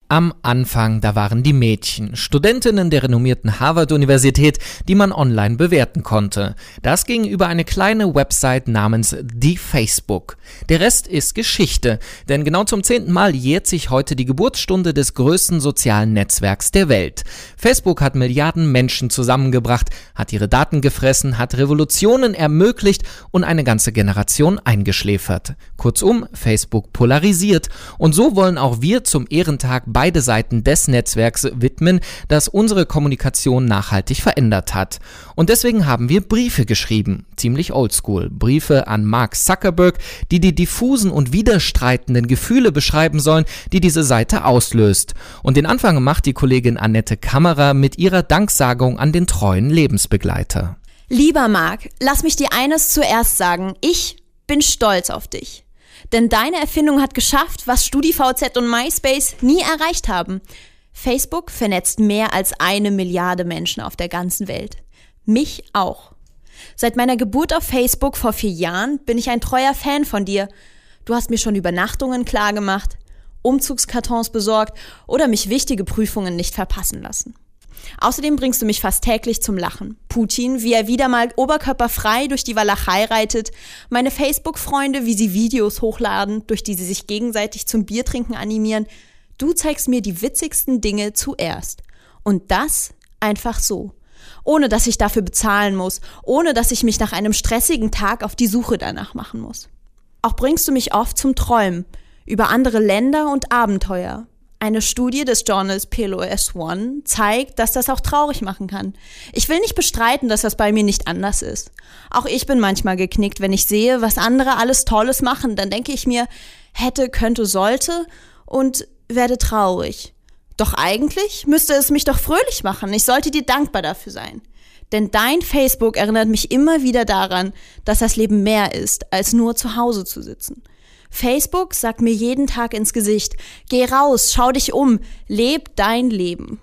Am Anfang, da waren die Mädchen, Studentinnen der renommierten Harvard-Universität, die man online bewerten konnte. Das ging über eine kleine Website namens die Facebook. Der Rest ist Geschichte, denn genau zum 10. Mal jährt sich heute die Geburtsstunde des größten sozialen Netzwerks der Welt. Facebook hat Milliarden Menschen zusammengebracht, hat ihre Daten gefressen, hat Revolutionen ermöglicht und eine ganze Generation eingeschläfert. Kurzum, Facebook polarisiert. Und so wollen auch wir zum Ehrentag beide Seiten des Netzwerks widmen, das unsere Kommunikation nachhaltig verändert hat. Und deswegen haben wir Briefe geschrieben, ziemlich oldschool, Briefe an Mark Zuckerberg, die diffusen und widerstreitenden Gefühle beschreiben sollen, die diese Seite auslöst. Und den Anfang macht die Kollegin Annette Kammerer mit ihrer Danksagung an den treuen Lebensbegleiter. Lieber Mark, lass mich dir eines zuerst sagen. Ich bin stolz auf dich. Denn deine Erfindung hat geschafft, was StudiVZ und MySpace nie erreicht haben. Facebook vernetzt mehr als 1 Milliarde Menschen auf der ganzen Welt. Mich auch. Seit meiner Geburt auf Facebook vor 4 Jahren bin ich ein treuer Fan von dir. Du hast mir schon Übernachtungen klargemacht, Umzugskartons besorgt oder mich wichtige Prüfungen nicht verpassen lassen. Außerdem bringst du mich fast täglich zum Lachen. Putin, wie er wieder mal oberkörperfrei durch die Walachei reitet, meine Facebook-Freunde, wie sie Videos hochladen, durch die sie sich gegenseitig zum Biertrinken animieren. Du zeigst mir die witzigsten Dinge zuerst. Und das einfach so. Ohne dass ich dafür bezahlen muss, ohne dass ich mich nach einem stressigen Tag auf die Suche danach machen muss. Auch bringst du mich oft zum Träumen über andere Länder und Abenteuer. Eine Studie des Journals PLOS ONE zeigt, dass das auch traurig machen kann. Ich will nicht bestreiten, dass das bei mir nicht anders ist. Auch ich bin manchmal geknickt, wenn ich sehe, was andere alles Tolles machen. Dann denke ich mir, hätte, könnte, sollte und werde traurig. Doch eigentlich müsste es mich doch fröhlich machen. Ich sollte dir dankbar dafür sein. Denn dein Facebook erinnert mich immer wieder daran, dass das Leben mehr ist, als nur zu Hause zu sitzen. Facebook sagt mir jeden Tag ins Gesicht, geh raus, schau dich um, leb dein Leben.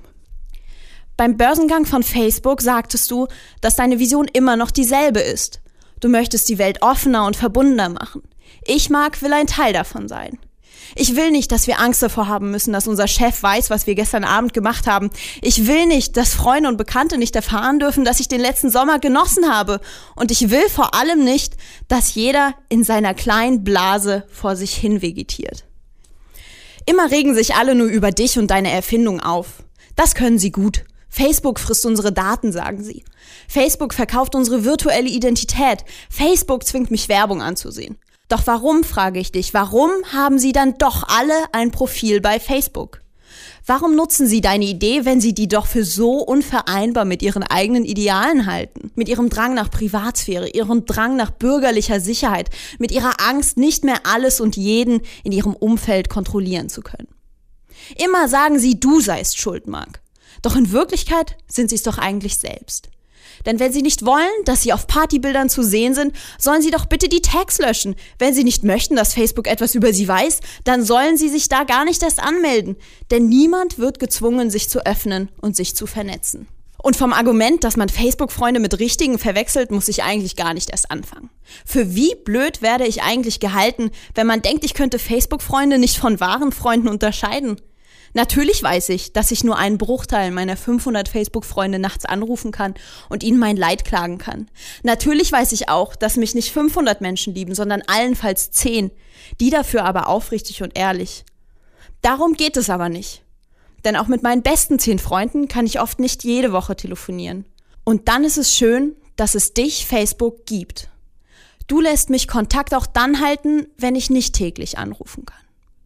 Beim Börsengang von Facebook sagtest du, dass deine Vision immer noch dieselbe ist. Du möchtest die Welt offener und verbundener machen. Ich, Mark, will ein Teil davon sein. Ich will nicht, dass wir Angst davor haben müssen, dass unser Chef weiß, was wir gestern Abend gemacht haben. Ich will nicht, dass Freunde und Bekannte nicht erfahren dürfen, dass ich den letzten Sommer genossen habe. Und ich will vor allem nicht, dass jeder in seiner kleinen Blase vor sich hin vegetiert. Immer regen sich alle nur über dich und deine Erfindung auf. Das können sie gut. Facebook frisst unsere Daten, sagen sie. Facebook verkauft unsere virtuelle Identität. Facebook zwingt mich, Werbung anzusehen. Doch warum, frage ich dich, warum haben sie dann doch alle ein Profil bei Facebook? Warum nutzen sie deine Idee, wenn sie die doch für so unvereinbar mit ihren eigenen Idealen halten? Mit ihrem Drang nach Privatsphäre, ihrem Drang nach bürgerlicher Sicherheit, mit ihrer Angst, nicht mehr alles und jeden in ihrem Umfeld kontrollieren zu können. Immer sagen sie, du seist schuld, Mark. Doch in Wirklichkeit sind sie es doch eigentlich selbst. Denn wenn sie nicht wollen, dass sie auf Partybildern zu sehen sind, sollen sie doch bitte die Tags löschen. Wenn sie nicht möchten, dass Facebook etwas über sie weiß, dann sollen sie sich da gar nicht erst anmelden. Denn niemand wird gezwungen, sich zu öffnen und sich zu vernetzen. Und vom Argument, dass man Facebook-Freunde mit Richtigen verwechselt, muss ich eigentlich gar nicht erst anfangen. Für wie blöd werde ich eigentlich gehalten, wenn man denkt, ich könnte Facebook-Freunde nicht von wahren Freunden unterscheiden? Natürlich weiß ich, dass ich nur einen Bruchteil meiner 500 Facebook-Freunde nachts anrufen kann und ihnen mein Leid klagen kann. Natürlich weiß ich auch, dass mich nicht 500 Menschen lieben, sondern allenfalls 10, die dafür aber aufrichtig und ehrlich. Darum geht es aber nicht. Denn auch mit meinen besten 10 Freunden kann ich oft nicht jede Woche telefonieren. Und dann ist es schön, dass es dich, Facebook, gibt. Du lässt mich Kontakt auch dann halten, wenn ich nicht täglich anrufen kann.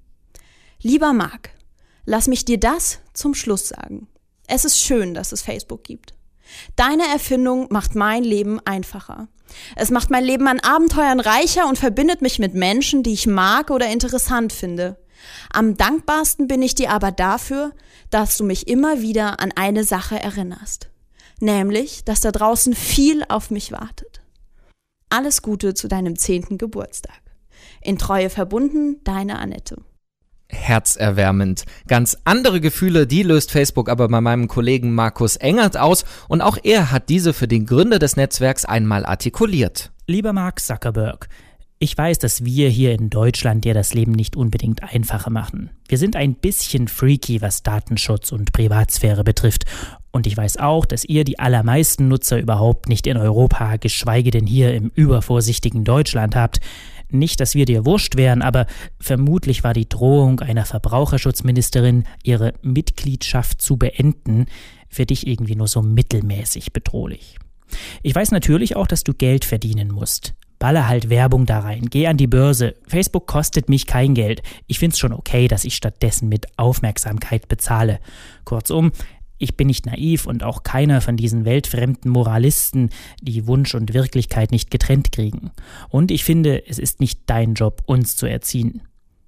Lieber Mark, lass mich dir das zum Schluss sagen. Es ist schön, dass es Facebook gibt. Deine Erfindung macht mein Leben einfacher. Es macht mein Leben an Abenteuern reicher und verbindet mich mit Menschen, die ich mag oder interessant finde. Am dankbarsten bin ich dir aber dafür, dass du mich immer wieder an eine Sache erinnerst. Nämlich, dass da draußen viel auf mich wartet. Alles Gute zu deinem 10. Geburtstag. In Treue verbunden, deine Annette. Herzerwärmend. Ganz andere Gefühle, die löst Facebook aber bei meinem Kollegen Markus Engert aus und auch er hat diese für den Gründer des Netzwerks einmal artikuliert. Lieber Mark Zuckerberg, Ich weiß, dass wir hier in Deutschland dir das Leben nicht unbedingt einfacher machen. Wir sind ein bisschen freaky, was Datenschutz und Privatsphäre betrifft. Und ich weiß auch, dass ihr die allermeisten Nutzer überhaupt nicht in Europa, geschweige denn hier im übervorsichtigen Deutschland habt. Nicht, dass wir dir wurscht wären, aber vermutlich war die Drohung einer Verbraucherschutzministerin, ihre Mitgliedschaft zu beenden, für dich irgendwie nur so mittelmäßig bedrohlich. Ich weiß natürlich auch, dass du Geld verdienen musst. Baller halt Werbung da rein, geh an die Börse. Facebook kostet mich kein Geld. Ich find's schon okay, dass ich stattdessen mit Aufmerksamkeit bezahle. Kurzum, ich bin nicht naiv und auch keiner von diesen weltfremden Moralisten, die Wunsch und Wirklichkeit nicht getrennt kriegen. Und ich finde, es ist nicht dein Job, uns zu erziehen.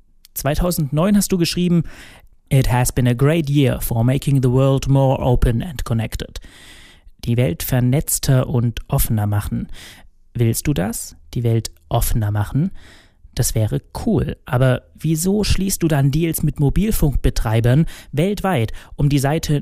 2009 hast du geschrieben, "It has been a great year for making the world more open and connected." Die Welt vernetzter und offener machen. Willst du das? Die Welt offener machen? Das wäre cool, aber wieso schließt du dann Deals mit Mobilfunkbetreibern weltweit, um die Seite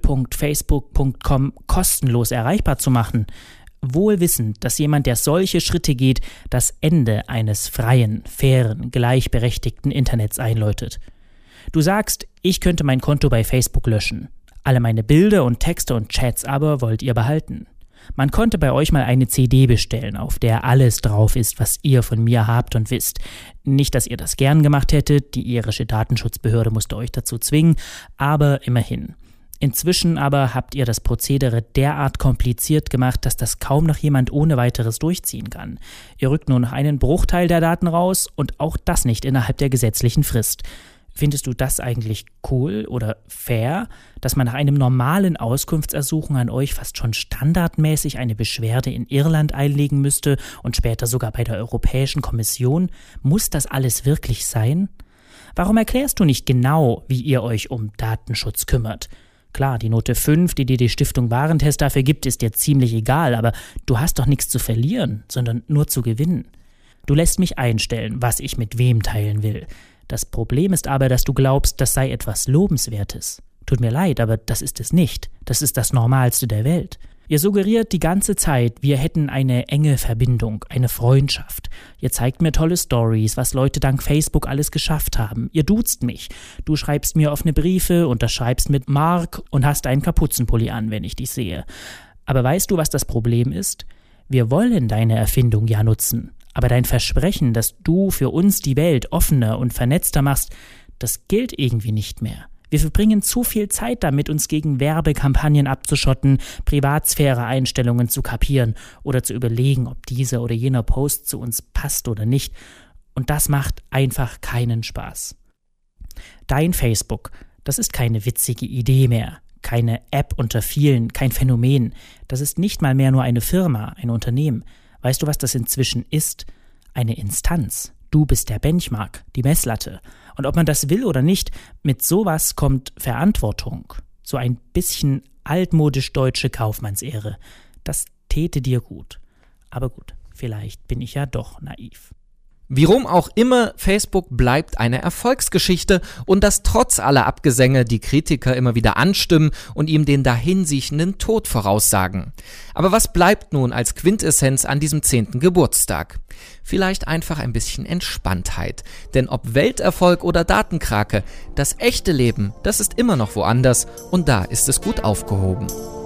0.facebook.com kostenlos erreichbar zu machen? Wohl wissend, dass jemand, der solche Schritte geht, das Ende eines freien, fairen, gleichberechtigten Internets einläutet. Du sagst, ich könnte mein Konto bei Facebook löschen. Alle meine Bilder und Texte und Chats aber wollt ihr behalten. Man konnte bei euch mal eine CD bestellen, auf der alles drauf ist, was ihr von mir habt und wisst. Nicht, dass ihr das gern gemacht hättet, die irische Datenschutzbehörde musste euch dazu zwingen, aber immerhin. Inzwischen aber habt ihr das Prozedere derart kompliziert gemacht, dass das kaum noch jemand ohne weiteres durchziehen kann. Ihr rückt nur noch einen Bruchteil der Daten raus und auch das nicht innerhalb der gesetzlichen Frist. Findest du das eigentlich cool oder fair, dass man nach einem normalen Auskunftsersuchen an euch fast schon standardmäßig eine Beschwerde in Irland einlegen müsste und später sogar bei der Europäischen Kommission? Muss das alles wirklich sein? Warum erklärst du nicht genau, wie ihr euch um Datenschutz kümmert? Klar, die Note 5, die dir die Stiftung Warentest dafür gibt, ist dir ziemlich egal, aber du hast doch nichts zu verlieren, sondern nur zu gewinnen. Du lässt mich einstellen, was ich mit wem teilen will. Das Problem ist aber, dass du glaubst, das sei etwas Lobenswertes. Tut mir leid, aber das ist es nicht. Das ist das Normalste der Welt. Ihr suggeriert die ganze Zeit, wir hätten eine enge Verbindung, eine Freundschaft. Ihr zeigt mir tolle Stories, was Leute dank Facebook alles geschafft haben. Ihr duzt mich. Du schreibst mir offene Briefe, unterschreibst mit Mark und hast einen Kapuzenpulli an, wenn ich dich sehe. Aber weißt du, was das Problem ist? Wir wollen deine Erfindung ja nutzen. Aber dein Versprechen, dass du für uns die Welt offener und vernetzter machst, das gilt irgendwie nicht mehr. Wir verbringen zu viel Zeit damit, uns gegen Werbekampagnen abzuschotten, Privatsphäre-Einstellungen zu kapieren oder zu überlegen, ob dieser oder jener Post zu uns passt oder nicht. Und das macht einfach keinen Spaß. Dein Facebook, das ist keine witzige Idee mehr, keine App unter vielen, kein Phänomen. Das ist nicht mal mehr nur eine Firma, ein Unternehmen. Weißt du, was das inzwischen ist? Eine Instanz. Du bist der Benchmark, die Messlatte. Und ob man das will oder nicht, mit sowas kommt Verantwortung. So ein bisschen altmodisch deutsche Kaufmannsehre. Das täte dir gut. Aber gut, vielleicht bin ich ja doch naiv. Wie rum auch immer, Facebook bleibt eine Erfolgsgeschichte und das trotz aller Abgesänge, die Kritiker immer wieder anstimmen und ihm den dahinsiechenden Tod voraussagen. Aber was bleibt nun als Quintessenz an diesem 10. Geburtstag? Vielleicht einfach ein bisschen Entspanntheit. Denn ob Welterfolg oder Datenkrake, das echte Leben, das ist immer noch woanders und da ist es gut aufgehoben.